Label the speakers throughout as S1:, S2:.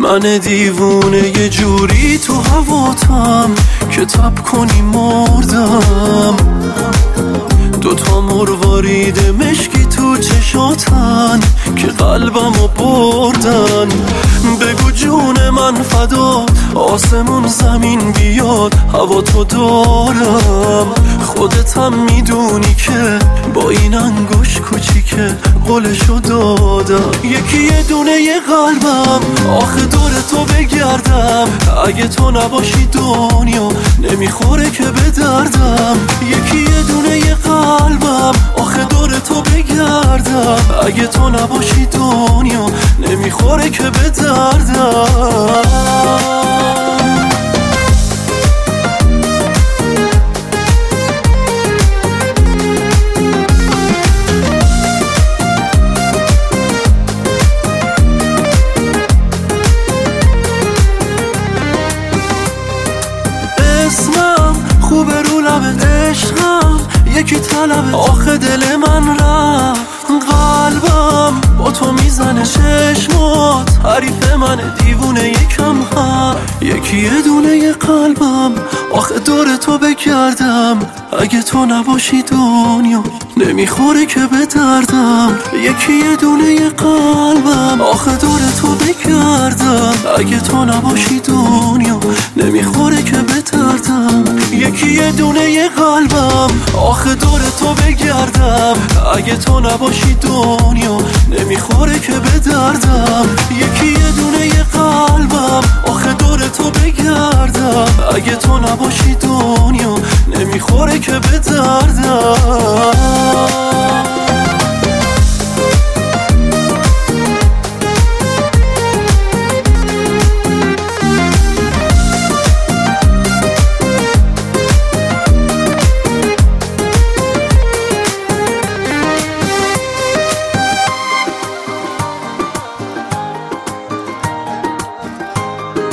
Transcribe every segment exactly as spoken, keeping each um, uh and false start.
S1: من دیوونه یه جوری تو هواتم که تب کنی مردم. دوتا مروارید مشکی تو چشاتن که قلبمو بردن. بگو جون من فدا آسمون زمین بیاد هوا تو دارم. خودتم میدونی که با این انگوش کوچیکه قولشو دادم. یکی یه دونه یه قلبم آخه دور تو بگردم. اگه تو نباشی دنیا نمیخوره که به دردم. یکی یه دونه یه قلبم آخه دور تو بگردم. اگه تو نباشی دنیا نمیخوره که به دردم. اسمم خوبه رو لبت عشقم یکی طلبت. آخه دل من رفت قلبم با تو میزنه چشمات. حریف من دیوونه یکم هم. یکی یه دونه یه قلبم آخه دور تو بگردم. اگه تو نباشی دنیا نمیخوره که به دردم. یکی یه دونه یه قلبم آخه دور تو بگردم. اگه تو نباشی دنیا نمیخوره که به دردم. یکی یه دونه یه قلبم آخه دور تو بگردم. اگه تو نباشی دنیا نمیخوره که به دردم. یکی یه دونه یه قلبم آخه دور تو بگردم. اگه تو نباشی دنیا نمیخوره که به دردم.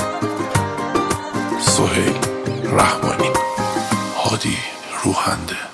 S2: سهیل رحمانی، هادی روحنده.